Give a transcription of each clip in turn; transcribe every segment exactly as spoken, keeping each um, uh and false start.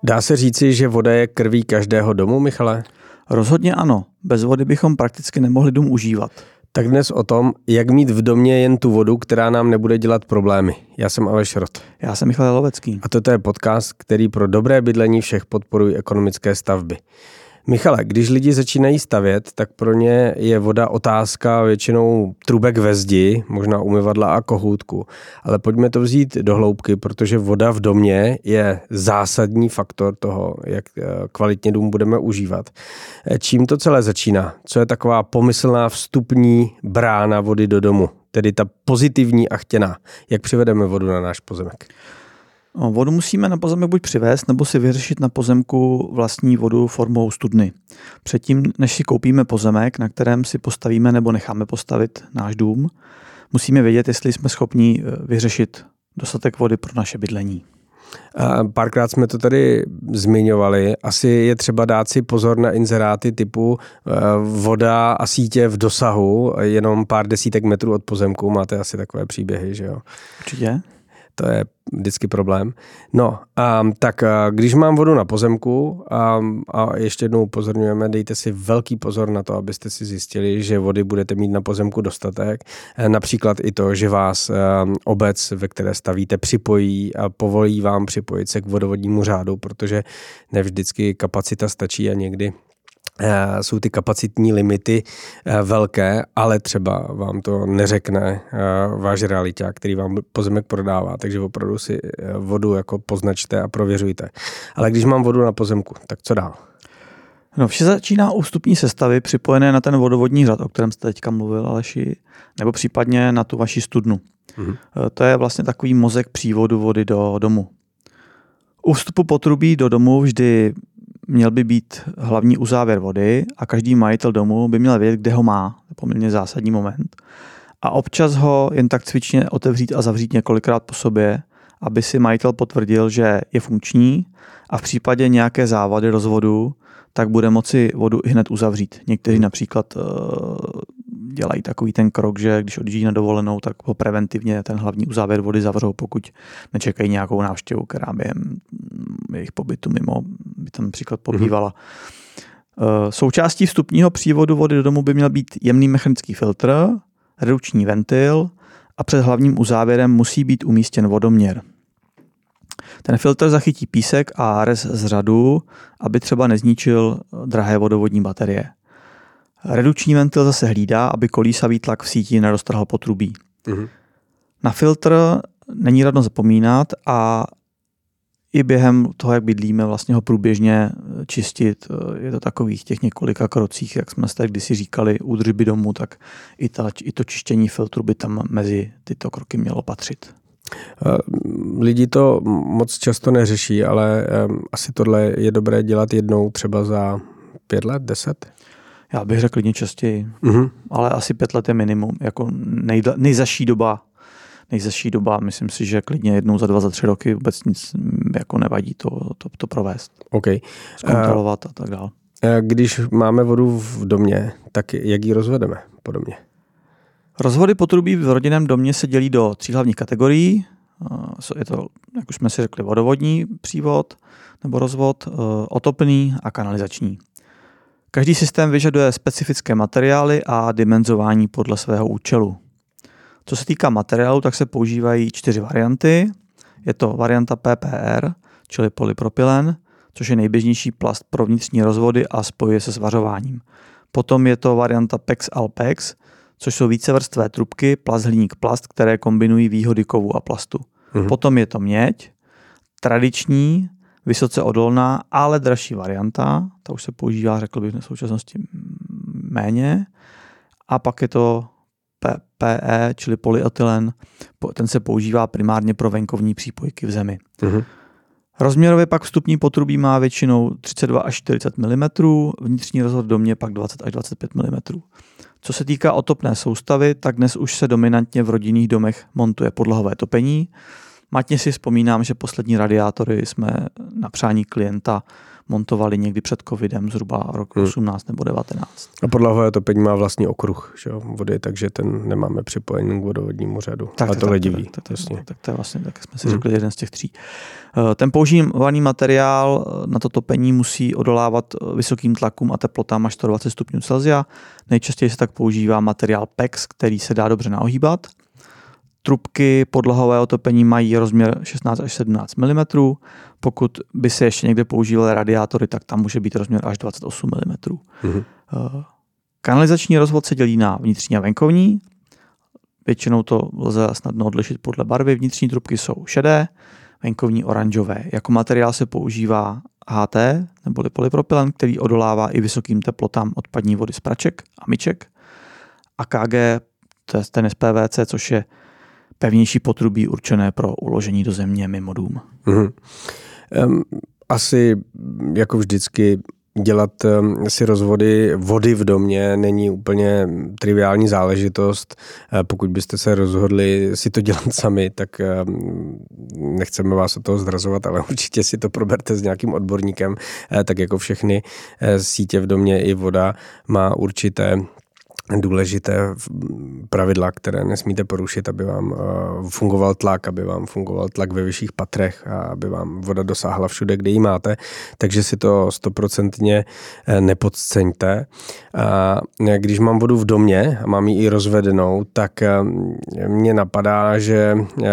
Dá se říci, že voda je krví každého domu, Michale? Rozhodně ano. Bez vody bychom prakticky nemohli dům užívat. Tak dnes o tom, jak mít v domě jen tu vodu, která nám nebude dělat problémy. Já jsem Aleš Rot. Já jsem Michal Lovecký. A toto je podcast, který pro dobré bydlení všech podporují ekonomické stavby. Michale, když lidi začínají stavět, tak pro ně je voda otázka většinou trubek ve zdi, možná umyvadla a kohůtku. Ale pojďme to vzít do hloubky, protože voda v domě je zásadní faktor toho, jak kvalitně dům budeme užívat. Čím to celé začíná? Co je taková pomyslná vstupní brána vody do domu? Tedy ta pozitivní a chtěná. Jak přivedeme vodu na náš pozemek? No, vodu musíme na pozemek buď přivést, nebo si vyřešit na pozemku vlastní vodu formou studny. Předtím, než si koupíme pozemek, na kterém si postavíme nebo necháme postavit náš dům, musíme vědět, jestli jsme schopni vyřešit dostatek vody pro naše bydlení. Párkrát jsme to tady zmiňovali. Asi je třeba dát si pozor na inzeráty typu voda a sítě v dosahu, jenom pár desítek metrů od pozemku. Máte asi takové příběhy, že jo? Určitě. To je vždycky problém. No, um, tak uh, když mám vodu na pozemku um, a ještě jednou upozorňujeme, dejte si velký pozor na to, abyste si zjistili, že vody budete mít na pozemku dostatek. E, například i to, že vás um, obec, ve které stavíte, připojí a povolí vám připojit se k vodovodnímu řádu, protože nevždycky kapacita stačí a někdy jsou ty kapacitní limity velké, ale třeba vám to neřekne váš realiťák, který vám pozemek prodává, takže opravdu si vodu jako poznačte a prověřujte. Ale když mám vodu na pozemku, tak co dál? No, vše začíná u vstupní sestavy připojené na ten vodovodní řad, o kterém jste teďka mluvil, Aleši, nebo případně na tu vaši studnu. Mhm. To je vlastně takový mozek přívodu vody do domu. U vstupu potrubí do domu vždy měl by být hlavní uzávěr vody a každý majitel domu by měl vědět, kde ho má. To je poměrně zásadní moment. A občas ho jen tak cvičně otevřít a zavřít několikrát po sobě, aby si majitel potvrdil, že je funkční a v případě nějaké závady rozvodu, tak bude moci vodu i hned uzavřít. Někteří například uh, dělají takový ten krok, že když odjíždí na dovolenou, tak ho preventivně ten hlavní uzávěr vody zavřou, pokud nečekají nějakou návštěvu, která během jejich pobytu mimo by tam například pobývala. Mm-hmm. Uh, součástí vstupního přívodu vody do domu by měl být jemný mechanický filtr, redukční ventil a před hlavním uzávěrem musí být umístěn vodoměr. Ten filtr zachytí písek a rez z řadu, aby třeba nezničil drahé vodovodní baterie. Redukční ventil zase hlídá, aby kolísavý tlak v síti neroztrhl potrubí. Mm-hmm. Na filtr není radno zapomínat a i během toho, jak bydlíme, vlastně ho průběžně čistit. Je to takových těch několika krocích, jak jsme si kdysi říkali, údržby domu, tak i, ta, i to čištění filtru by tam mezi tyto kroky mělo patřit. Lidi to moc často neřeší, ale asi tohle je dobré dělat jednou třeba za pět let, deset? Já bych řekl klidně častěji, mm-hmm. ale asi pět let je minimum. Jako nejda, nejzaší doba, nejzaší doba, myslím si, že klidně jednou za dva, za tři roky vůbec nic jako nevadí to, to, to provést. Okay. Zkontrolovat a tak dále. Když máme vodu v domě, tak jak ji rozvedeme po domě? Rozvody potrubí v rodinném domě se dělí do tří hlavních kategorií. Je to, jak už jsme si řekli, vodovodní přívod nebo rozvod, otopný a kanalizační. Každý systém vyžaduje specifické materiály a dimenzování podle svého účelu. Co se týká materiálu, tak se používají čtyři varianty. Je to varianta P P R, čili polypropylen, což je nejběžnější plast pro vnitřní rozvody a spojuje se s vařováním. Potom je to varianta P E X Alpex, což jsou vícevrstvé trubky, plast, hliník, plast, které kombinují výhody kovu a plastu. Mhm. Potom je to měď, tradiční, vysoce odolná, ale dražší varianta, ta už se používá, řekl bych, v současnosti méně. A pak je to P E, čili polyetylen, ten se používá primárně pro venkovní přípojky v zemi. Mhm. Rozměrově pak vstupní potrubí má většinou třicet dva až čtyřicet milimetrů, vnitřní rozvod v domě pak dvacet až dvacet pět milimetrů. Co se týká otopné soustavy, tak dnes už se dominantně v rodinných domech montuje podlahové topení. Matně si vzpomínám, že poslední radiátory jsme na přání klienta montovali někdy před covidem, zhruba rok hmm. osmnáct nebo devatenáct. A podlahové topení má vlastní okruh, že jo, vody, takže ten nemáme připojený k vodovodnímu řadu. Tak, a tak, to tak, lidi ví. Tak, tak, tak, tak to je vlastně, tak jsme si hmm. řekli, jeden z těch tří. Ten používaný materiál na to topení musí odolávat vysokým tlakům a teplotám až sto dvacet stupňů Celsia. Nejčastěji se tak používá materiál P E X, který se dá dobře naohýbat. Trubky podlahového topení mají rozměr šestnáct až sedmnáct milimetrů. Pokud by se ještě někde používaly radiátory, tak tam může být rozměr až dvacet osm milimetrů. Mm-hmm. Kanalizační rozvod se dělí na vnitřní a venkovní. Většinou to lze snadno odlišit podle barvy. Vnitřní trubky jsou šedé, venkovní oranžové. Jako materiál se používá H T neboli polypropylen, který odolává i vysokým teplotám odpadní vody z praček a myček. A K G, to je ten S P V C, což je pevnější potrubí určené pro uložení do země mimo dům. Mm-hmm. Um, asi jako vždycky dělat um, si rozvody vody v domě není úplně triviální záležitost. Uh, pokud byste se rozhodli si to dělat sami, tak um, nechceme vás od toho zdrazovat, ale určitě si to proberte s nějakým odborníkem. Uh, tak jako všechny uh, sítě v domě i voda má určité důležité pravidla, které nesmíte porušit, aby vám fungoval tlak, aby vám fungoval tlak ve vyšších patrech a aby vám voda dosáhla všude, kde ji máte. Takže si to stoprocentně nepodceňte. A když mám vodu v domě a mám ji i rozvedenou, tak mě napadá, že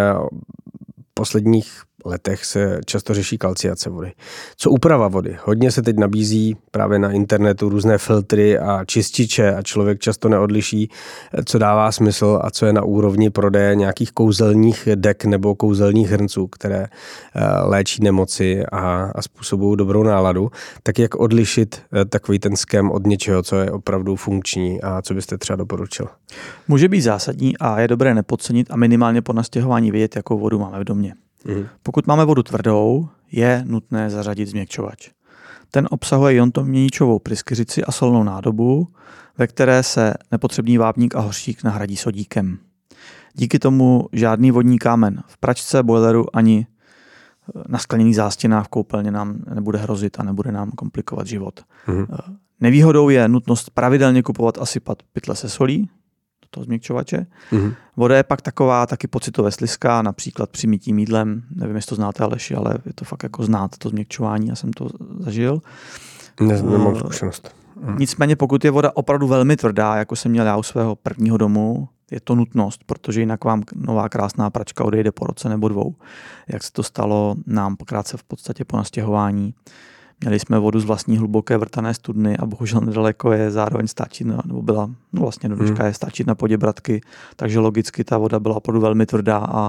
v posledních letech se často řeší kalciace vody. Co úprava vody? Hodně se teď nabízí právě na internetu různé filtry a čističe a člověk často neodliší, co dává smysl a co je na úrovni prodeje nějakých kouzelních dek nebo kouzelních hrnců, které léčí nemoci a, a způsobují dobrou náladu. Tak jak odlišit takový ten skem od něčeho, co je opravdu funkční a co byste třeba doporučil? Může být zásadní a je dobré nepodcenit a minimálně po nastěhování vědět, jakou vodu máme v domě. Mm. Pokud máme vodu tvrdou, je nutné zařadit změkčovač. Ten obsahuje iontoměničovou pryskyřici a solnou nádobu, ve které se nepotřebný vápník a hořčík nahradí sodíkem. Díky tomu žádný vodní kámen v pračce, boileru ani na skleněných zástěnách v koupelně nám nebude hrozit a nebude nám komplikovat život. Mm. Nevýhodou je nutnost pravidelně kupovat a sypat pytle se solí, toho změkčovače. Mm-hmm. Voda je pak taková taky pocitově slizká, například při mytí mýdlem. Nevím, jestli to znáte, Aleši, ale je to fakt jako znát, to změkčování, já jsem to zažil. Ne, nemám zkušenost. Mm. Nicméně, pokud je voda opravdu velmi tvrdá, jako jsem měl já u svého prvního domu, je to nutnost, protože jinak vám nová krásná pračka odejde po roce nebo dvou. Jak se to stalo nám krátce v podstatě po nastěhování. Měli jsme vodu z vlastní hluboké vrtané studny a bohužel nedaleko je zároveň stáčina, nebo byla, no vlastně do dneška je stáčina Poděbradky, takže logicky ta voda byla opravdu velmi tvrdá a,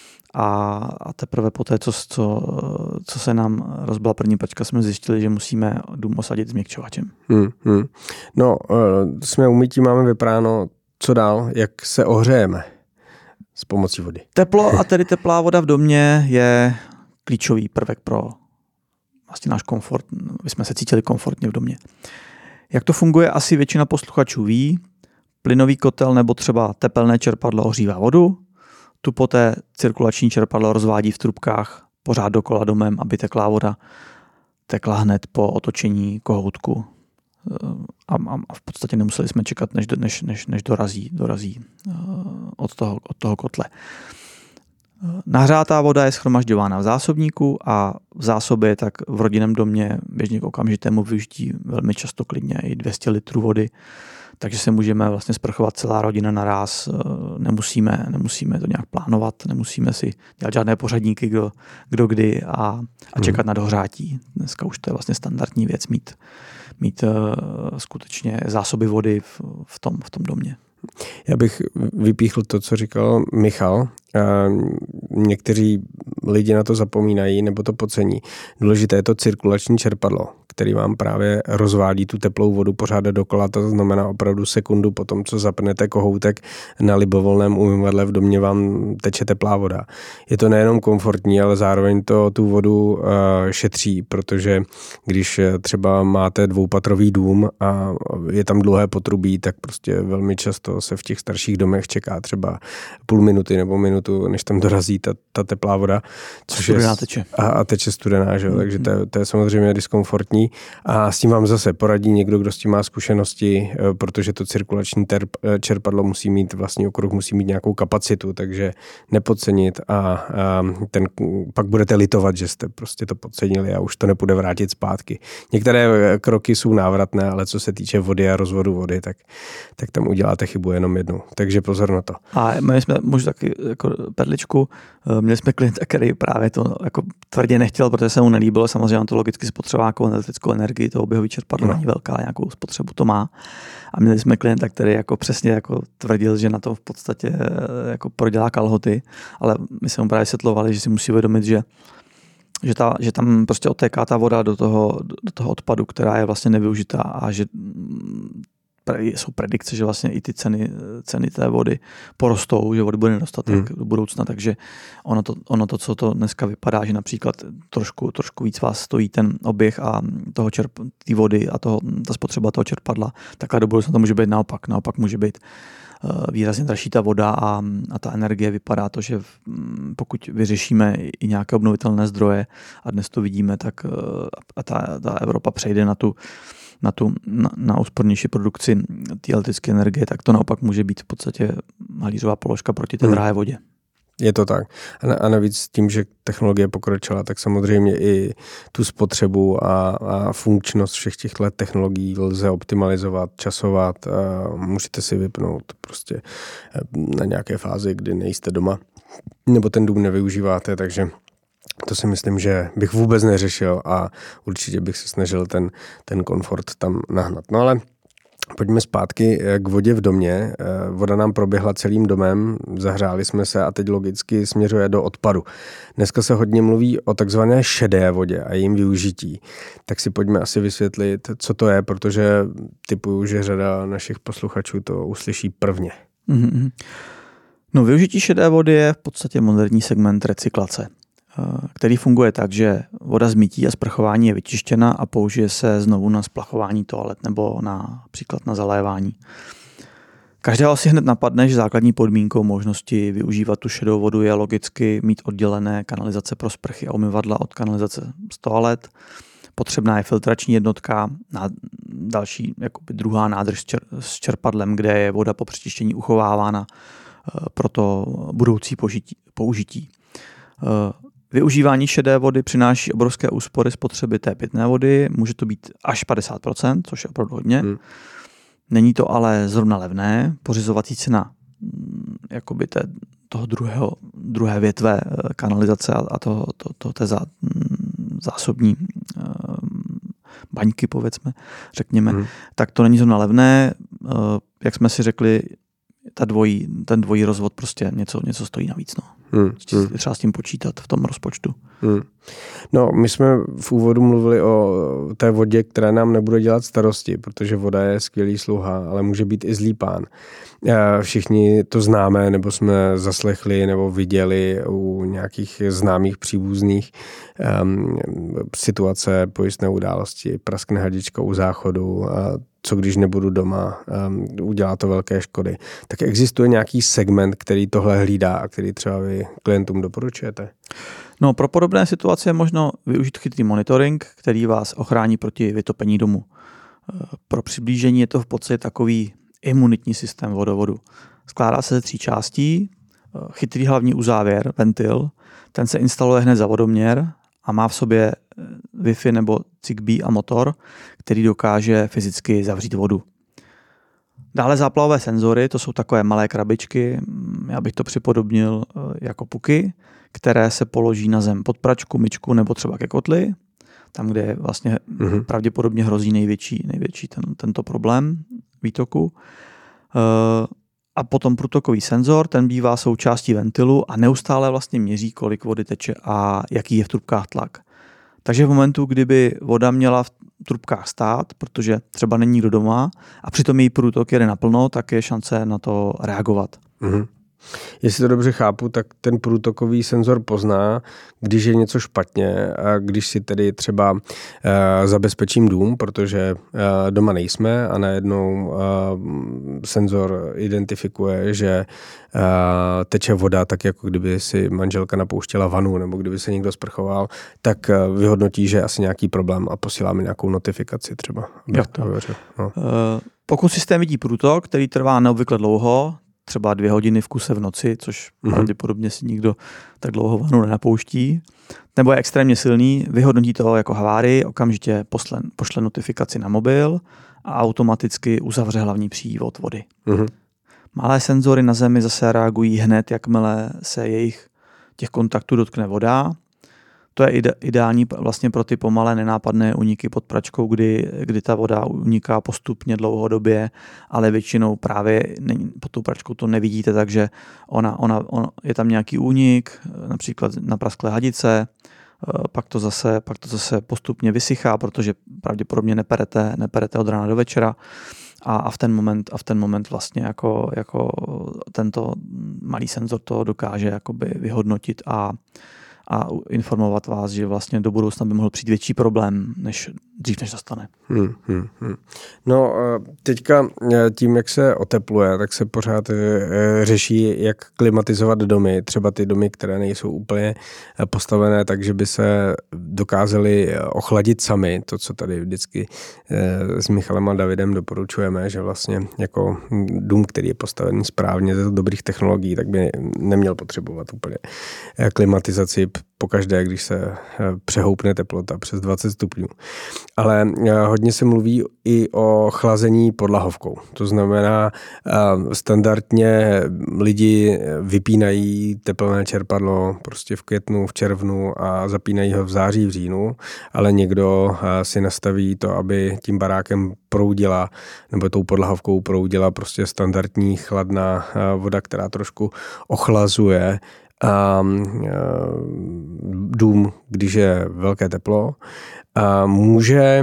a, a teprve poté, co, co, co se nám rozbila první pračka, jsme zjistili, že musíme dům osadit změkčovačem. Hmm, hmm. No, jsme umytí, máme vypráno, co dál, jak se ohřejeme s pomocí vody. Teplo a tedy teplá voda v domě je klíčový prvek pro vlastně náš komfort, my jsme se cítili komfortně v domě. Jak to funguje, asi většina posluchačů ví. Plynový kotel nebo třeba tepelné čerpadlo ohřívá vodu, tu poté cirkulační čerpadlo rozvádí v trubkách pořád dokola domem, aby teklá voda tekla hned po otočení kohoutku. A, a v podstatě nemuseli jsme čekat, než, než, než, než dorazí, dorazí od toho, od toho kotle. Nahřátá voda je shromažďována v zásobníku a v zásobě tak v rodinném domě běžně k okamžitému využití velmi často klidně i dvě stě litrů vody, takže se můžeme vlastně sprchovat celá rodina naráz, nemusíme, nemusíme to nějak plánovat, nemusíme si dělat žádné pořadníky, kdo, kdo kdy a, a čekat hmm. na dohřátí. Dneska už to je vlastně standardní věc mít, mít uh, skutečně zásoby vody v, v, tom, v tom domě. Já bych vypíchl to, co říkal Michal. Někteří lidi na to zapomínají nebo to podcení. Důležité je to cirkulační čerpadlo, který vám právě rozvádí tu teplou vodu pořád dokola, to znamená opravdu sekundu po tom, co zapnete kohoutek na libovolném umyvadle v domě vám teče teplá voda. Je to nejenom komfortní, ale zároveň to tu vodu uh, šetří, protože když třeba máte dvoupatrový dům a je tam dlouhé potrubí, tak prostě velmi často se v těch starších domech čeká třeba půl minuty nebo minutu, než tam dorazí ta, ta teplá voda. Což studená je, teče. A, a teče studená, že? Mm-hmm. Takže to je, to je samozřejmě diskomfortní. A s tím vám zase poradí někdo, kdo s tím má zkušenosti, protože to cirkulační terp, čerpadlo musí mít, vlastní okruh musí mít nějakou kapacitu, takže nepodcenit a, a ten, pak budete litovat, že jste prostě to podcenili a už to nepůjde vrátit zpátky. Některé kroky jsou návratné, ale co se týče vody a rozvodu vody, tak, tak tam uděláte chybu jenom jednou. Takže pozor na to. A my jsme možná taky jako perličku, měli jsme klienta, který právě to jako tvrdě nechtěl, protože se mu nelíbilo, samozřejmě on to logicky spotřebuje nějakou elektrickou energii, to oběhový čerpadlo no. není velká, nějakou spotřebu to má. A měli jsme klienta, který jako přesně jako tvrdil, že na to v podstatě jako prodělá kalhoty, ale my jsme mu právě vysvětlovali, že si musí uvědomit, že Že, ta, že tam prostě odtéká ta voda do toho, do toho odpadu, která je vlastně nevyužitá a že jsou predikce, že vlastně i ty ceny, ceny té vody porostou, že vody bude nedostatek hmm. do budoucna, takže ono to, ono to, co to dneska vypadá, že například trošku, trošku víc vás stojí ten oběh a toho čerp, té vody a toho, ta spotřeba toho čerpadla, takhle do budoucna to může být naopak. Naopak může být výrazně dražší ta voda a, a ta energie. Vypadá to, že pokud vyřešíme i nějaké obnovitelné zdroje a dnes to vidíme, tak a ta, ta Evropa přejde na tu, na, tu, na, na úspornější produkci té elektrické energie, tak to naopak může být v podstatě malířová položka proti té drahé vodě. Je to tak. A navíc tím, že technologie pokročila, tak samozřejmě i tu spotřebu a, a funkčnost všech těchto technologií lze optimalizovat, časovat. A můžete si vypnout prostě na nějaké fázi, kdy nejste doma, nebo ten dům nevyužíváte, takže to si myslím, že bych vůbec neřešil a určitě bych se snažil ten, ten komfort tam nahnat. No ale pojďme zpátky k vodě v domě. Voda nám proběhla celým domem, zahřáli jsme se a teď logicky směřuje do odpadu. Dneska se hodně mluví o takzvané šedé vodě a jejím využití. Tak si pojďme asi vysvětlit, co to je, protože typuju, že řada našich posluchačů to uslyší prvně. Mm-hmm. No, využití šedé vody je v podstatě moderní segment recyklace, který funguje tak, že voda z mytí a sprchování je vyčištěna a použije se znovu na splachování toalet nebo na, například na zalévání. Každého asi hned napadne, že základní podmínkou možnosti využívat tu šedou vodu je logicky mít oddělené kanalizace pro sprchy a umyvadla od kanalizace z toalet. Potřebná je filtrační jednotka, další jakoby druhá nádrž s čerpadlem, kde je voda po přičištění uchovávána pro to budoucí použití. Využívání šedé vody přináší obrovské úspory spotřeby té pitné vody, může to být až padesát procent, což je opravdu hodně. Hmm. Není to ale zrovna levné, pořizovací cena jakoby té, toho druhého, druhé větve kanalizace a toho, to, to, té zá, zásobní baňky, povedzme, řekněme, hmm. tak to není zrovna levné. Jak jsme si řekli, ta dvojí, ten dvojí rozvod prostě něco, něco stojí navíc. No. Hmm, hmm. Třeba s tím počítat v tom rozpočtu. Hmm. No, my jsme v úvodu mluvili o té vodě, která nám nebude dělat starosti, protože voda je skvělý sluha, ale může být i zlý pán. Všichni to známe, nebo jsme zaslechli, nebo viděli u nějakých známých příbuzných um, situace, pojistné události, praskne hadička u záchodu a co když nebudu doma, um, udělá to velké škody. Tak existuje nějaký segment, který tohle hlídá a který třeba vy klientům doporučujete? No, pro podobné situace je možno využít chytrý monitoring, který vás ochrání proti vytopení domu. Pro přiblížení je to v podstatě takový imunitní systém vodovodu. Skládá se ze tří částí, chytrý hlavní uzávěr, ventil, ten se instaluje hned za vodoměr a má v sobě Wi-Fi nebo Zigbee a motor, který dokáže fyzicky zavřít vodu. Dále záplavové senzory, to jsou takové malé krabičky, já bych to připodobnil jako puky, které se položí na zem pod pračku, myčku nebo třeba ke kotli, tam, kde vlastně mm-hmm. pravděpodobně hrozí největší, největší ten, tento problém výtoku. A potom průtokový senzor, ten bývá součástí ventilu a neustále vlastně měří, kolik vody teče a jaký je v trubkách tlak. Takže v momentu, kdyby voda měla trubkách stát, protože třeba není nikdo doma a přitom její průtok jede naplno, tak je šance na to reagovat. Mm-hmm. Jestli to dobře chápu, tak ten průtokový senzor pozná, když je něco špatně a když si tedy třeba uh, zabezpečím dům, protože uh, doma nejsme a najednou uh, senzor identifikuje, že uh, teče voda, tak jako kdyby si manželka napouštěla vanu nebo kdyby se někdo sprchoval, tak uh, vyhodnotí, že je asi nějaký problém a posílá mi nějakou notifikaci třeba. Jo, to. No. Uh, pokud systém vidí průtok, který trvá neobvykle dlouho, třeba dvě hodiny v kuse v noci, což mm-hmm. pravděpodobně si nikdo tak dlouho vanu nenapouští, nebo je extrémně silný, vyhodnotí to jako havárii, okamžitě posle, pošle notifikaci na mobil a automaticky uzavře hlavní přívod vody. Mm-hmm. Malé senzory na zemi zase reagují hned, jakmile se jejich těch kontaktů dotkne voda. To je ide, ideální vlastně pro ty pomalé nenápadné úniky pod pračkou, kdy, kdy ta voda uniká postupně dlouhodobě, ale většinou právě pod tou pračkou to nevidíte, takže ona, ona, ona, je tam nějaký únik, například na prasklé hadice, pak to zase, pak to zase postupně vysychá, protože pravděpodobně neperete, neperete od rána do večera a, a v ten moment, a v ten moment vlastně jako, jako tento malý senzor to dokáže jakoby vyhodnotit a a informovat vás, že vlastně do budoucna by mohl přijít větší problém, než dřív než nastane. Hmm, hmm, hmm. No teďka tím, jak se otepluje, tak se pořád řeší, jak klimatizovat domy. Třeba ty domy, které nejsou úplně postavené tak, že by se dokázaly ochladit sami. To, co tady vždycky s Michalem a Davidem doporučujeme, že vlastně jako dům, který je postavený správně ze dobrých technologií, tak by neměl potřebovat úplně klimatizaci pokaždé, když se přehoupne teplota přes dvacet stupňů. Ale hodně se mluví i o chlazení podlahovkou. To znamená, standardně lidi vypínají tepelné čerpadlo prostě v květnu, v červnu a zapínají ho v září, v říjnu, ale někdo si nastaví to, aby tím barákem proudila, nebo tou podlahovkou proudila prostě standardní chladná voda, která trošku ochlazuje a dům, když je velké teplo, a může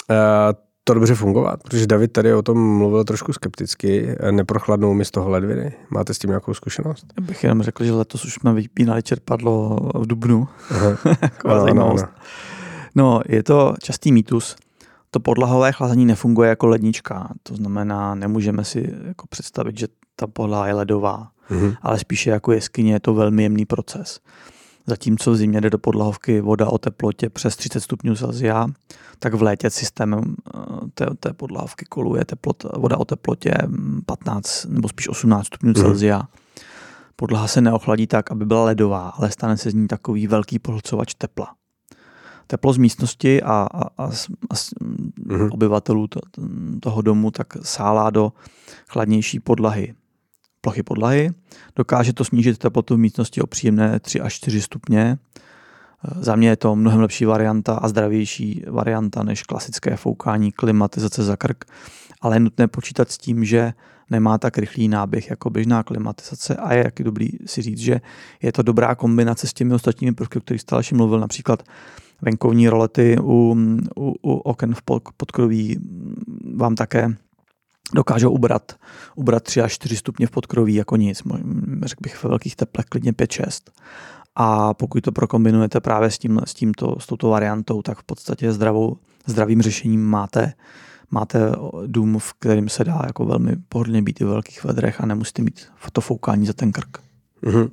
to dobře fungovat, protože David tady o tom mluvil trošku skepticky, neprochladnou mi z toho ledviny. Máte s tím nějakou zkušenost? Já bych jenom řekl, že letos už jsme vypínali čerpadlo v dubnu. no, no, no. no, je to častý mýtus. To podlahové chlazení nefunguje jako lednička. To znamená, nemůžeme si jako představit, že ta podlaha je ledová. Mm-hmm. Ale spíše jako jeskyně je to velmi jemný proces. Zatímco v zimě jde do podlahovky voda o teplotě přes třicet stupňů Celsia, tak v létě systémem té, té podlahovky koluje teplot, voda o teplotě patnáct nebo spíš osmnáct stupňů mm-hmm. Celsia. Podlaha se neochladí tak, aby byla ledová, ale stane se z ní takový velký pohlcovač tepla. Teplo z místnosti a, a, a, a mm-hmm. obyvatelů to, toho domu tak sálá do chladnější podlahy. Plochy podlahy. Dokáže to snížit teplotu v místnosti o příjemné tři až čtyři stupně. Za mě je to mnohem lepší varianta a zdravější varianta než klasické foukání klimatizace za krk, ale je nutné počítat s tím, že nemá tak rychlý náběh jako běžná klimatizace a je jaký dobrý si říct, že je to dobrá kombinace s těmi ostatními prvky, o kterých jste další mluvil, například venkovní rolety u, u, u oken v podkroví vám také dokážou ubrat, ubrat tři až čtyři stupně v podkroví jako nic. Řekl bych ve velkých teplech klidně pět šest. A pokud to prokombinujete právě s, tím, s, tímto, s touto variantou, tak v podstatě zdravou, zdravým řešením máte, máte dům, v kterém se dá jako velmi pohodlně být i ve velkých vedrech a nemusíte mít to foukání za ten krk. Mm-hmm.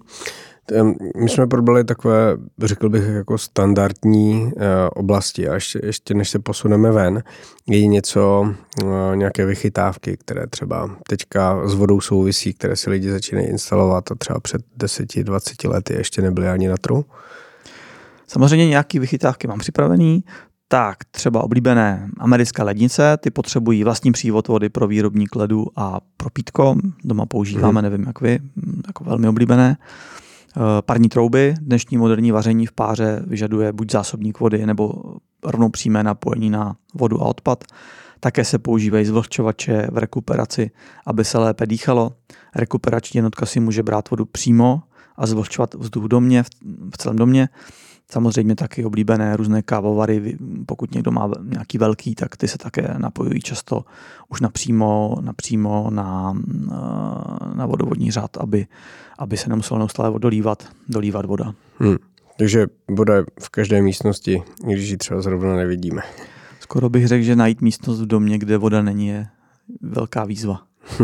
My jsme probrali takové, řekl bych, jako standardní oblasti a ještě, ještě než se posuneme ven, je něco, nějaké vychytávky, které třeba teďka s vodou souvisí, které si lidi začínají instalovat a třeba před deseti dvaceti lety ještě nebyly ani na trhu? Samozřejmě nějaké vychytávky mám připravený. Tak třeba oblíbené americké lednice, ty potřebují vlastní přívod vody pro výrobník ledu a pro pítko. Doma používáme, hmm. nevím jak vy, jako velmi oblíbené. Parní trouby, dnešní moderní vaření v páře vyžaduje buď zásobník vody nebo rovnou přímé napojení na vodu a odpad. Také se používají zvlhčovače v rekuperaci, aby se lépe dýchalo. Rekuperační jednotka si může brát vodu přímo a zvlhčovat vzduch v domě, v celém domě. Samozřejmě taky oblíbené různé kávovary, pokud někdo má nějaký velký, tak ty se také napojují často už napřímo, napřímo na, na vodovodní řad, aby, aby se nemuselo neustále dolívat, dolívat voda. Hmm. Takže voda je v každé místnosti, když ji třeba zrovna nevidíme. Skoro bych řekl, že najít místnost v domě, kde voda není, je velká výzva.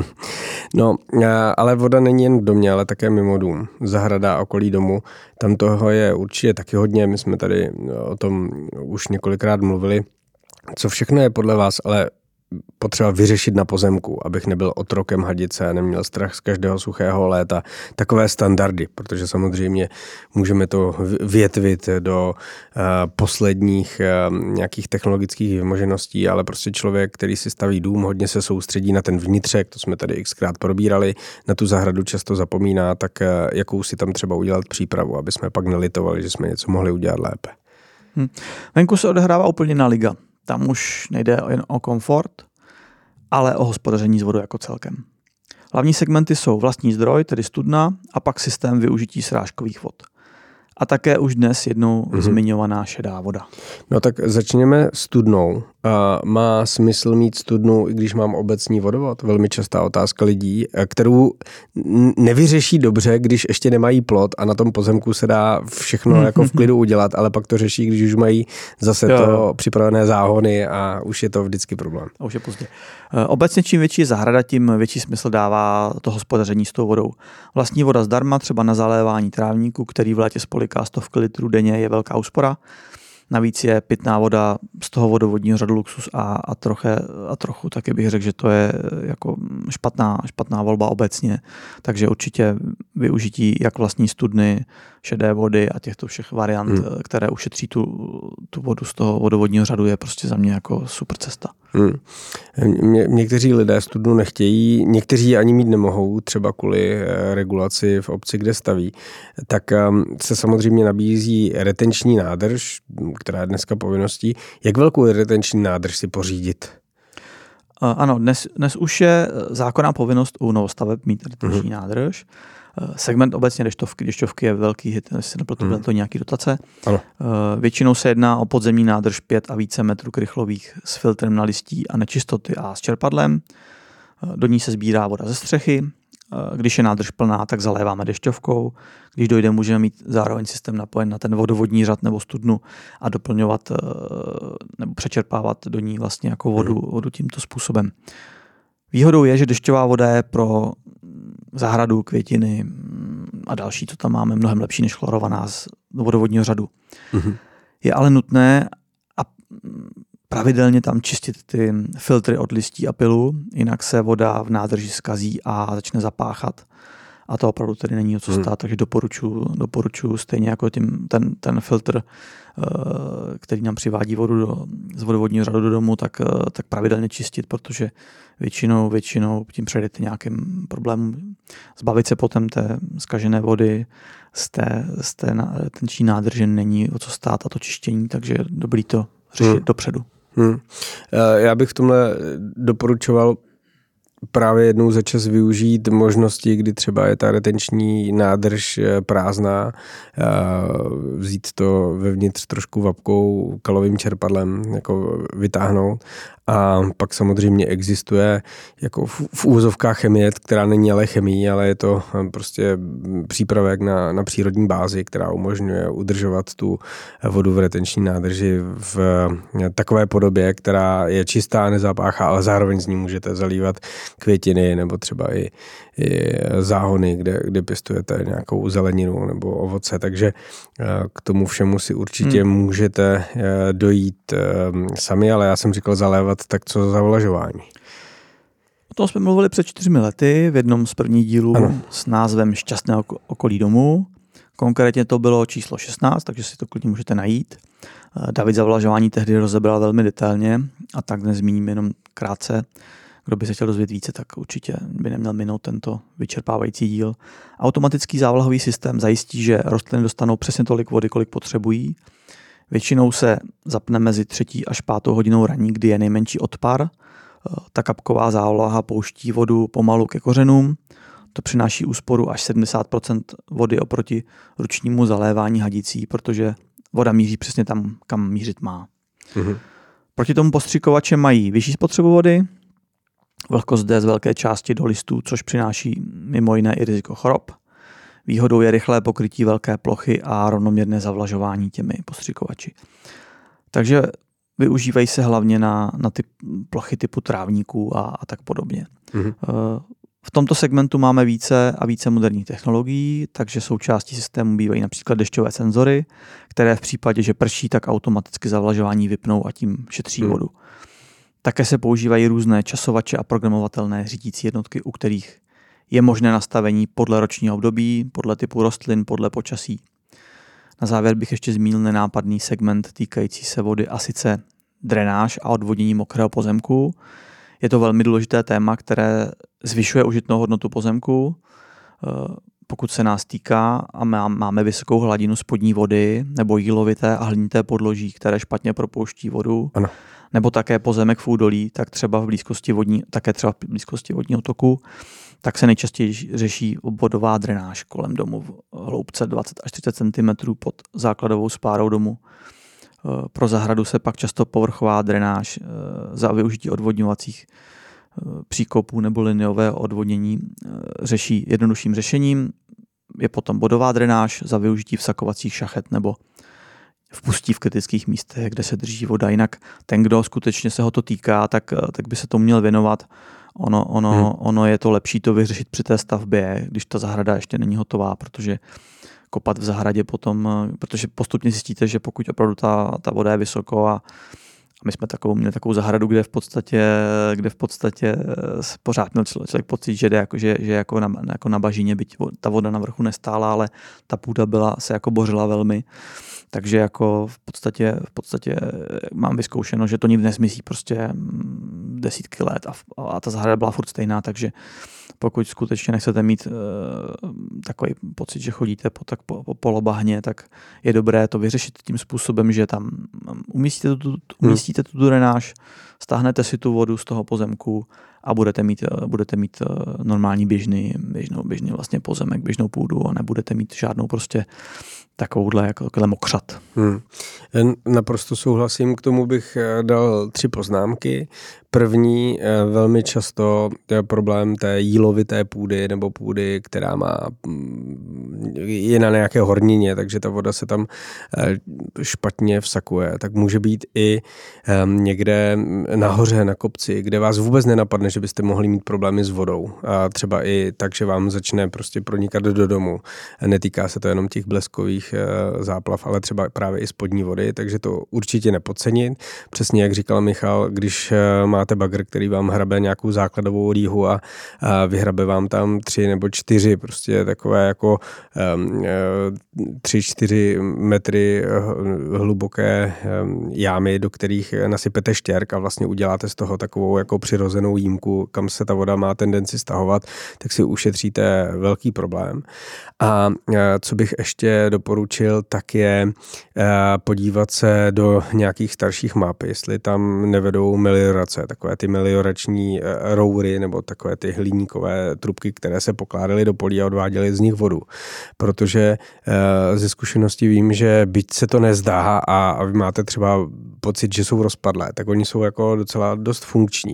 No, ale voda není jen v domě, ale také mimo dům. Zahrada a okolí domu. Tam toho je určitě taky hodně. My jsme tady o tom už několikrát mluvili. Co všechno je podle vás ale potřeba vyřešit na pozemku, abych nebyl otrokem hadice a neměl strach z každého suchého léta. Takové standardy, protože samozřejmě můžeme to větvit do uh, posledních uh, nějakých technologických vymožeností, ale prostě člověk, který si staví dům, hodně se soustředí na ten vnitřek, to jsme tady xkrát probírali, na tu zahradu často zapomíná, tak uh, jakou si tam třeba udělat přípravu, aby jsme pak nelitovali, že jsme něco mohli udělat lépe. Hmm. Venku se odehrává úplně na liga. Tam už nejde jen o komfort, ale o hospodaření s vodou jako celkem. Hlavní segmenty jsou vlastní zdroj, tedy studna, a pak systém využití srážkových vod. A také už dnes jednou mm-hmm. zmiňovaná šedá voda. No tak začněme studnou. A má smysl mít studnu, i když mám obecní vodovod? Velmi častá otázka lidí, kterou nevyřeší dobře, když ještě nemají plot a na tom pozemku se dá všechno jako v klidu udělat, ale pak to řeší, když už mají zase jo. to připravené záhony a už je to vždycky problém. A už je pozdě. Obecně čím větší je zahrada, tím větší smysl dává to hospodaření s tou vodou. Vlastní voda zdarma, třeba na zalévání trávníku, který v létě spoliká stovky litrů denně, je velká úspora. Navíc je pitná voda z toho vodovodního řadu luxus a, a, troche, a trochu taky bych řekl, že to je jako špatná, špatná volba obecně. Takže určitě využití jak vlastní studny, šedé vody a těchto všech variant, hmm. které ušetří tu, tu vodu z toho vodovodního řadu, je prostě za mě jako super cesta. Hmm. Ně, někteří lidé studnu nechtějí, někteří ani mít nemohou, třeba kvůli regulaci v obci, kde staví. Tak se samozřejmě nabízí retenční nádrž, která je dneska povinností. Jak velkou retenční nádrž si pořídit? Ano, dnes, dnes už je zákonná povinnost u novostaveb mít retenční mm-hmm. nádrž. Segment obecně dešťovky, dešťovky je velký hit, jestli nepletu, mm. to nějaký dotace. Ano. Většinou se jedná o podzemní nádrž pět a více metrů krychlových s filtrem na listí a nečistoty a s čerpadlem. Do ní se sbírá voda ze střechy. Když je nádrž plná, tak zaléváme dešťovkou. Když dojde, můžeme mít zároveň systém napojen na ten vodovodní řad nebo studnu a doplňovat nebo přečerpávat do ní vlastně jako vodu, vodu tímto způsobem. Výhodou je, že dešťová voda je pro zahradu, květiny a další, co tam máme, mnohem lepší než chlorovaná z vodovodního řadu. Mm-hmm. Je ale nutné a pravidelně tam čistit ty filtry od listí a pilu, jinak se voda v nádrži zkazí a začne zapáchat. A to opravdu tedy není o co stát, hmm. takže doporučuji, doporučuji stejně jako tím, ten, ten filtr, který nám přivádí vodu do, z vodovodního řadu do domu, tak, tak pravidelně čistit, protože většinou, většinou tím přejdete nějakým problémům. Zbavit se potom té zkažené vody z té, z té tenčí nádrže není o co stát a to čištění, takže je dobrý to řešit hmm. dopředu. Hmm. Já bych v tomhle doporučoval právě jednou za čas využít možnosti, kdy třeba je ta retenční nádrž prázdná, vzít to vevnitř trošku vapkou, kalovým čerpadlem, jako vytáhnout. A pak samozřejmě existuje jako v, v úvozovkách chemie, která není ale chemie, ale je to prostě přípravek na, na přírodní bázi, která umožňuje udržovat tu vodu v retenční nádrži v takové podobě, která je čistá, nezapáchá, ale zároveň z ní můžete zalívat květiny nebo třeba i, i záhony, kde, kde pěstujete nějakou zeleninu nebo ovoce, takže k tomu všemu si určitě hmm. můžete dojít sami, ale já jsem říkal zalévat, tak co za zavlažování? O tom jsme mluvili před čtyřmi lety v jednom z prvních dílů ano. s názvem Šťastné okolí domu. Konkrétně to bylo číslo šestnáct, takže si to klidně můžete najít. David zavlažování tehdy rozebral velmi detailně a tak dnes zmíním jenom krátce. Kdo by se chtěl dozvědět více, tak určitě by neměl minout tento vyčerpávající díl. Automatický závlahový systém zajistí, že rostliny dostanou přesně tolik vody, kolik potřebují. Většinou se zapne mezi třetí až pátou hodinou raní, kdy je nejmenší odpar. Ta kapková závlaha pouští vodu pomalu ke kořenům. To přináší úsporu až sedmdesát procent vody oproti ručnímu zalévání hadicí, protože voda míří přesně tam, kam mířit má. Mm-hmm. Proti tomu postřikovače mají vyšší spotřebu vody, vlhkost jde z velké části do listů, což přináší mimo jiné i riziko chorob. Výhodou je rychlé pokrytí velké plochy a rovnoměrné zavlažování těmi postřikovači. Takže využívají se hlavně na, na ty plochy typu trávníků a, a tak podobně. Mm-hmm. V tomto segmentu máme více a více moderních technologií, takže součástí systému bývají například dešťové senzory, které v případě, že prší, tak automaticky zavlažování vypnou a tím šetří mm. vodu. Také se používají různé časovače a programovatelné řídící jednotky, u kterých je možné nastavení podle ročního období, podle typu rostlin, podle počasí. Na závěr bych ještě zmínil nenápadný segment týkající se vody, a sice drenáž a odvodnění mokrého pozemku. Je to velmi důležité téma, které zvyšuje užitnou hodnotu pozemku. Pokud se nás týká a máme vysokou hladinu spodní vody nebo jílovité a hlinité podloží, které špatně propouští vodu, ano. nebo také pozemek v údolí, tak třeba v blízkosti vodní, také třeba v blízkosti vodního toku, tak se nejčastěji řeší obvodová drenáž kolem domu v hloubce dvacet až třicet centimetrů pod základovou spárou domu. Pro zahradu se pak často povrchová drenáž za využití odvodňovacích příkopů nebo liniového odvodnění řeší jednodušším řešením. Je potom bodová drenáž za využití vsakovacích šachet nebo vpustí v kritických místech, kde se drží voda. Jinak ten, kdo skutečně se ho to týká, tak, tak by se tomu měl věnovat. Ono, ono, hmm. ono je to lepší to vyřešit při té stavbě, když ta zahrada ještě není hotová, protože kopat v zahradě potom, protože postupně zjistíte, že pokud opravdu ta, ta voda je vysoko a my jsme takovou, měli takovou zahradu, kde v podstatě, kde v podstatě pořád měl člověk pocit, že jde jako, že, že jako, na, jako na bažině, byť ta voda na vrchu nestála, ale ta půda byla, se jako bořila velmi. Takže jako v podstatě, v podstatě mám vyzkoušeno, že to nikdy nezmizí prostě desítky let a, a ta zahrada byla furt stejná, takže pokud skutečně nechcete mít uh, takový pocit, že chodíte po, tak po, po polobahně, tak je dobré to vyřešit tím způsobem, že tam umístíte tu, umístíte tu drenáž, stáhnete si tu vodu z toho pozemku a budete mít, budete mít normální běžný, běžnou, běžný vlastně pozemek, běžnou půdu a nebudete mít žádnou prostě takovouhle jako takovýhle mokřat. Hmm. Naprosto souhlasím, k tomu bych dal tři poznámky. První, velmi často je problém té jílovité půdy nebo půdy, která má, je na nějaké hornině, takže ta voda se tam špatně vsakuje. Tak může být i někde nahoře na kopci, kde vás vůbec nenapadne, že byste mohli mít problémy s vodou. A třeba i tak, že vám začne prostě pronikat do domu. Netýká se to jenom těch bleskových záplav, ale třeba právě i spodní vody, takže to určitě nepodcenit. Přesně jak říkal Michal, když máte bagr, který vám hrabe nějakou základovou rýhu a, a vyhrabe vám tam tři nebo čtyři prostě takové jako um, tři, čtyři metry hluboké um, jámy, do kterých nasypete štěrk a vlastně uděláte z toho takovou jako přirozenou jímku, kam se ta voda má tendenci stahovat, tak si ušetříte velký problém. A co bych ještě doporučil, tak je podívat se do nějakých starších map, jestli tam nevedou meliorace, takové ty meliorační roury nebo takové ty hliníkové trubky, které se pokládaly do polí a odváděly z nich vodu. Protože ze zkušenosti vím, že byť se to nezdá a vy máte třeba pocit, že jsou rozpadlé, tak oni jsou jako docela dost funkční.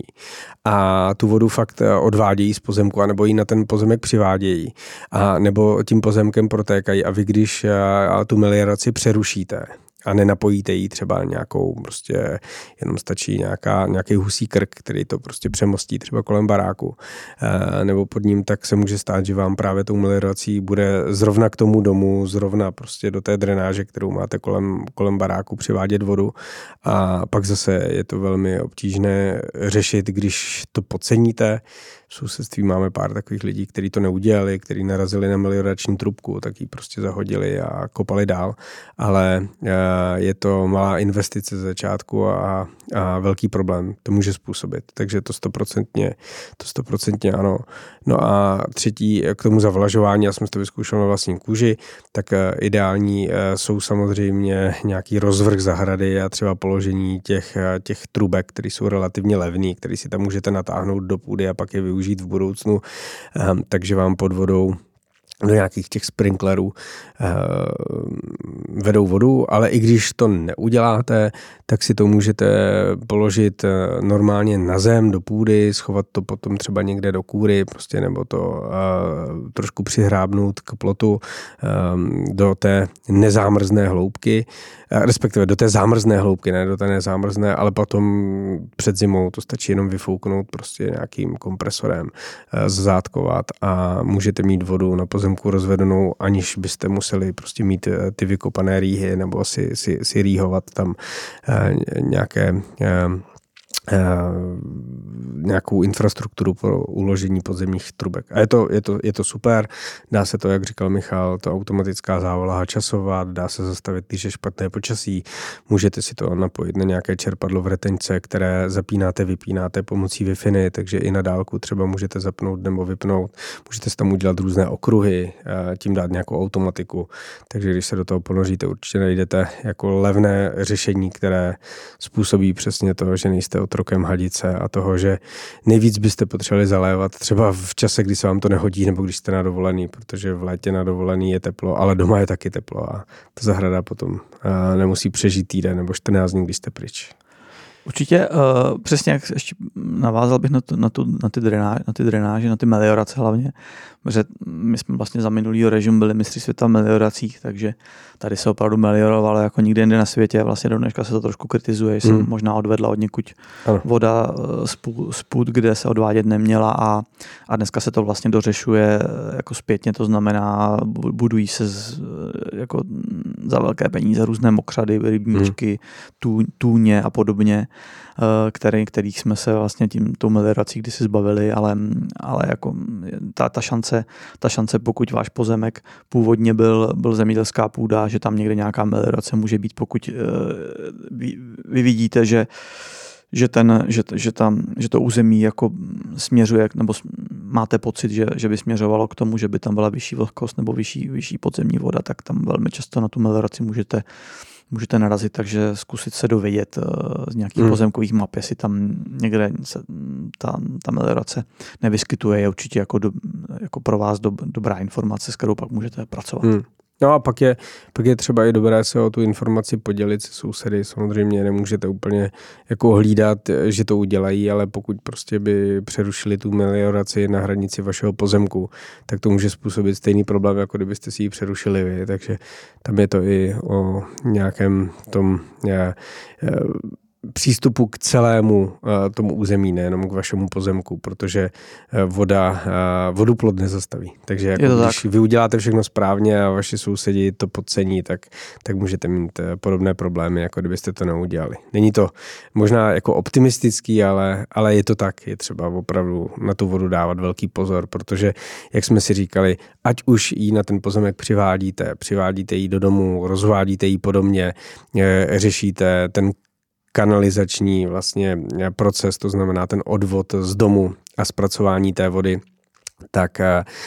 A tu vodu fakt odvádějí z pozemku, anebo ji na ten pozemek přivádějí. A nebo tím pozemkem protékají a vy, když tu melioraci přerušíte a nenapojíte jí třeba nějakou, prostě jenom stačí nějaká, nějaký husí krk, který to prostě přemostí třeba kolem baráku, e, nebo pod ním, tak se může stát, že vám právě tou meliorací bude zrovna k tomu domu, zrovna prostě do té drenáže, kterou máte kolem, kolem baráku, přivádět vodu a pak zase je to velmi obtížné řešit, když to podceníte. V sousedství máme pár takových lidí, kteří to neudělali, kteří narazili na meliorační trubku, tak ji prostě zahodili a kopali dál, ale je to malá investice ze začátku a, a velký problém to může způsobit, takže to stoprocentně, to stoprocentně ano. No a třetí k tomu zavlažování, já jsem to vyzkoušel na vlastní kůži, tak ideální jsou samozřejmě nějaký rozvrh zahrady a třeba položení těch, těch trubek, které jsou relativně levný, které si tam můžete natáhnout do půdy a pak je využít v budoucnu, takže vám pod vodou do nějakých těch sprinklerů eh, vedou vodu, ale i když to neuděláte, tak si to můžete položit eh, normálně na zem, do půdy, schovat to potom třeba někde do kůry, prostě nebo to eh, trošku přihrábnout k plotu eh, do té nezámrzné hloubky, eh, respektive do té zámrzné hloubky, ne do té nezámrzné, ale potom před zimou to stačí jenom vyfouknout prostě nějakým kompresorem, eh, zzátkovat a můžete mít vodu na pozemku rozvedenou, aniž byste museli prostě mít ty vykopané rýhy nebo si, si, si rýhovat tam eh, nějaké eh, nějakou infrastrukturu pro uložení podzemních trubek. A je to, je, to, je to super, dá se to, jak říkal Michal, to automatická závlaha časovat, dá se zastavit, když je špatné počasí, můžete si to napojit na nějaké čerpadlo v reteňce, které zapínáte, vypínáte pomocí Wi-Fi, takže i na dálku třeba můžete zapnout nebo vypnout, můžete si tam udělat různé okruhy, tím dát nějakou automatiku, takže když se do toho ponoříte, určitě najdete jako levné řešení, které způsobí přesně to, že nejste otrokem hadice a toho, že nejvíc byste potřebovali zalévat třeba v čase, kdy se vám to nehodí nebo když jste na dovolený, protože v létě na dovolený je teplo, ale doma je taky teplo a ta zahrada potom nemusí přežít týden nebo čtrnáct dní, když jste pryč. Určitě, uh, přesně jak ještě navázal bych na, to, na, tu, na, ty drenáže, na ty drenáže, na ty meliorace hlavně, protože my jsme vlastně za minulýho režimu byli mistři světa v melioracích, takže tady se opravdu meliorovalo jako nikde jinde na světě, vlastně do dneška se to trošku kritizuje, že hmm. se možná odvedla od někud ano. voda z půd, kde se odvádět neměla a, a dneska se to vlastně dořešuje jako zpětně, to znamená budují se z, jako za velké peníze různé mokřady, rybníčky, hmm. tů, tůně a podobně, který, kterých jsme se vlastně tím tou meliorací kdysi zbavili, ale, ale jako ta, ta, šance, ta šance, pokud váš pozemek původně byl, byl zemědělská půda, že tam někde nějaká meliorace může být, pokud vy, vy vidíte, že že, ten, že, že, tam, že to území jako směřuje, nebo máte pocit, že, že by směřovalo k tomu, že by tam byla vyšší vlhkost nebo vyšší, vyšší podzemní voda, tak tam velmi často na tu melioraci můžete můžete narazit, takže zkusit se dovědět z nějakých hmm. pozemkových map, jestli tam někde se ta, ta meliorace nevyskytuje, je určitě jako, do, jako pro vás do, dobrá informace, s kterou pak můžete pracovat. Hmm. No a pak je, pak je třeba i dobré se o tu informaci podělit se sousedy. Samozřejmě nemůžete úplně jako hlídat, že to udělají, ale pokud prostě by přerušili tu melioraci na hranici vašeho pozemku, tak to může způsobit stejný problém, jako kdybyste si ji přerušili vy. Takže tam je to i o nějakém tom je, je, přístupu k celému uh, tomu území, nejenom k vašemu pozemku, protože uh, voda uh, vodu plod nezastaví. Takže jako když tak. vy uděláte všechno správně a vaši sousedi to podcení, tak, tak můžete mít uh, podobné problémy, jako kdybyste to neudělali. Není to možná jako optimistický, ale, ale je to tak. Je třeba opravdu na tu vodu dávat velký pozor, protože, jak jsme si říkali, ať už ji na ten pozemek přivádíte, přivádíte ji do domu, rozvádíte ji podobně, uh, řešíte ten kanalizační vlastně proces, to znamená ten odvod z domu a zpracování té vody, tak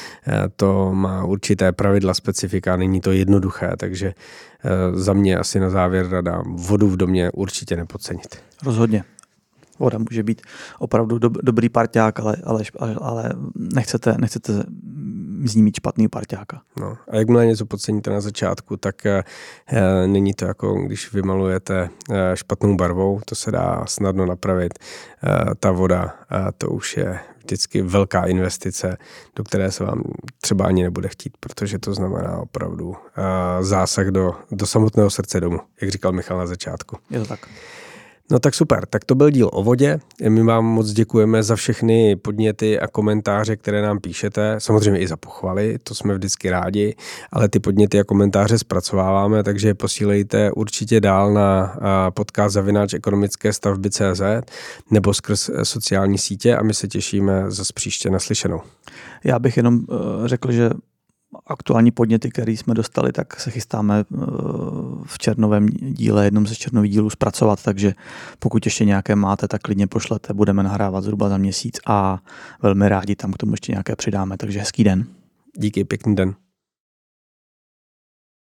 to má určité pravidla, specifika, není to jednoduché, takže za mě asi na závěr rada vodu v domě určitě nepodcenit. Rozhodně. Voda může být opravdu dob, dobrý parťák, ale, ale, ale nechcete, nechcete z ní mít špatný parťáka. No, a jakmile něco podceníte na začátku, tak e, není to jako když vymalujete e, špatnou barvou, to se dá snadno napravit. E, ta voda, e, to už je vždycky velká investice, do které se vám třeba ani nebude chtít, protože to znamená opravdu e, zásah do, do samotného srdce domu, jak říkal Michal na začátku. Je to tak. No tak super, tak to byl díl o vodě. My vám moc děkujeme za všechny podněty a komentáře, které nám píšete. Samozřejmě i za pochvaly, to jsme vždycky rádi, ale ty podněty a komentáře zpracováváme, takže posílejte určitě dál na podcast zavináč ekonomické stavby tečka cé zet nebo skrz sociální sítě a my se těšíme zase příště naslyšenou. Já bych jenom řekl, že aktuální podněty, které jsme dostali, tak se chystáme v červnovém díle, jednom ze červnových dílů zpracovat, takže pokud ještě nějaké máte, tak klidně pošlete, budeme nahrávat zhruba za měsíc a velmi rádi tam k tomu ještě nějaké přidáme, takže hezký den. Díky, pěkný den.